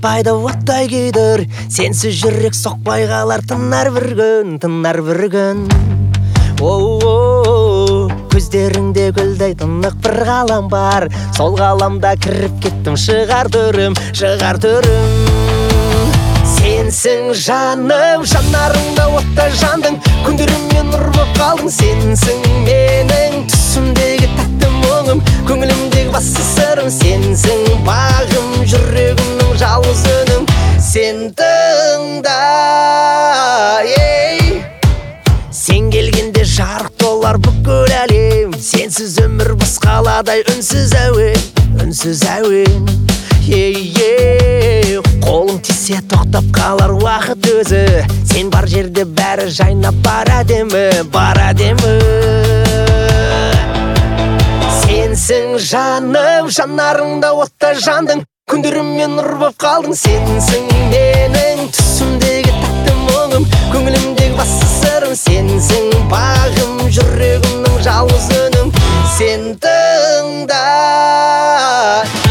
шықпайды оттай күйдір, сенсіз жүрек соқпай қалар тынар бір күн. Оу, көздеріңде гүлдей тынық бір ғалам бар, сол ғаламда кіріп кеттім, шығар түрім. Сенсің жаным, жанарыңда оттай жандың, күндеріммен нұр боп қалдың. Сенсің менің түсімдегі тәтті мұңым, көңілімдегі басты сырым. Сенсің бағым, жүрегімнің жалғыз үнім. Сен тыңда, сен келгенде жарық толар бүкіл әлем, сенсіз өмір басқаладай үнсіз әуен. Қолың тисе тоқтап қалар уақыт өзі, сен бар жерде бәрі жайнап бар әдемі. Сенсің жаным, жанарыңда оттай жандың, күндеріммен нұр боп қалдың. Сенсің менің түсімдегі тәтті мұңым, көңілімдегі басты сырым. Сенсің бағым, жүрегімнің жалғыз үнім. Сен тыңда.